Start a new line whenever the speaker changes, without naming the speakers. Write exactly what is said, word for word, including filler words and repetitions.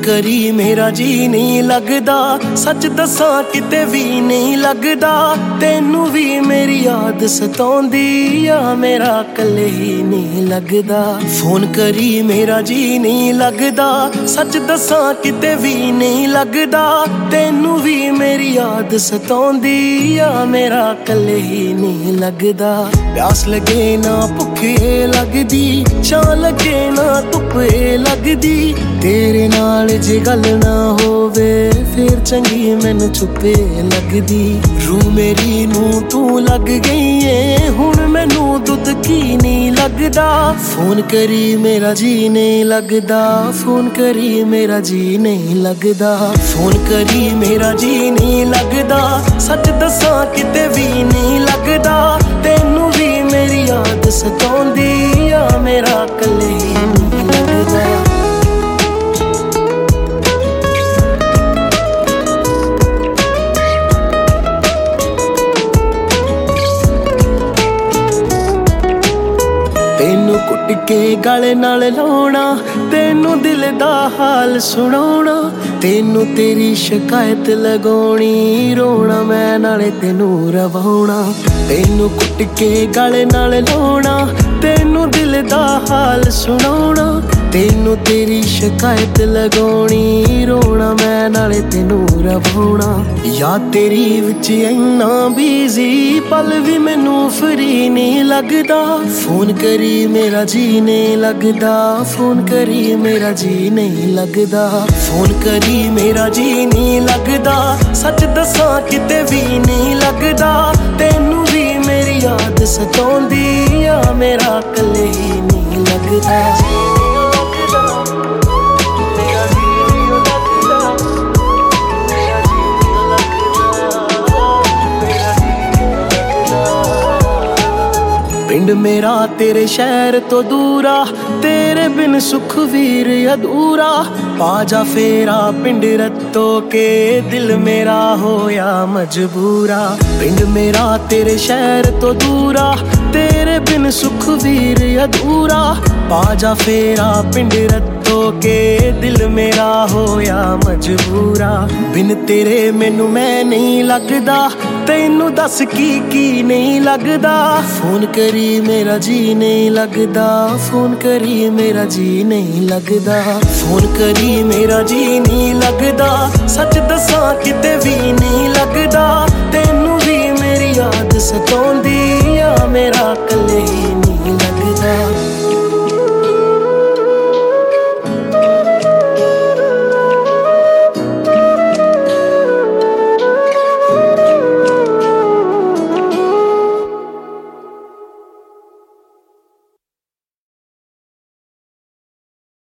करी मेरा जी नहीं लगदा, सच दसां किते भी नहीं लगदा। तेनू भी मेरी याद सताउंदी आ, मेरा कल्ले ही नहीं लगदा। फोन करी मेरा जी नहीं लगदा, सच दसां किते भी नहीं लगदा। तेनू भी मेरी याद सताउंदी आ, मेरा कल्ले ही नहीं लगदा। प्यास लगे ना भुखे लगदी, छां लगे ना धुप्पे लगदी। तेरे नाल जे गल ना होवे फिर चंगी मैनू चुप्पे लगदी। रू मेरी नू तू लग गई है, हुण मैनू दुध की नहीं लगदा। फोन करी मेरा जी नहीं लगदा, फोन करी मेरा जी नहीं लगदा। फोन करी मेरा जी नहीं लगदा, सच दसां किते भी नहीं लगदा। तेनू भी मेरी याद सताउंदी आ, मेरा कल्ले ही नहीं लगदा। तेनू कुट के गल नाल लाउणा, तेनू दिल दा हाल सुनाउणा। तेनू तेरी शिकायत लगाउणी, रोना मैं नाले तेनू रवाउणा। तेनू कुट के गल नाल लाउणा, तेनू दिल दा हाल सुनाउणा। तेनू तेरी शिकायत लगाउणी, रोना मैं नाले तेनू रवाउणा। याद तेरी विच इन्ना बिजी, पल भी मैनू फ्री नहीं लगदा। फोन करी मेरा जी नहीं लगदा, फोन करी मेरा जी नहीं लगदा। फोन करी मेरा जी नहीं लगदा, सच दसां किते भी नहीं लगदा। तेनू भी मेरी याद सताउंदी आ, मेरा कल्ले ही नहीं लगदा। पिंड मेरा तेरे शहर तो दूरा, तेरे बिन सुख वीर अधूरा। पाजा फेरा पिंड रत्तो के, दिल मेरा होया मजबूरा। पिंड मेरा तेरे शहर तो दूरा, तेरे बिन सुख वीर अधूरा। पाजा फेरा पिंड रत्तो के, दिल मेरा होया मजबूरा। बिन तेरे मैनू मैं नहीं लगदा, तेनू दस की की नहीं लगदा। फोन करी मेरा जी नहीं लगदा, फोन करी मेरा जी नहीं लगदा। फोन करी मेरा जी नहीं लगदा, सच दसां किते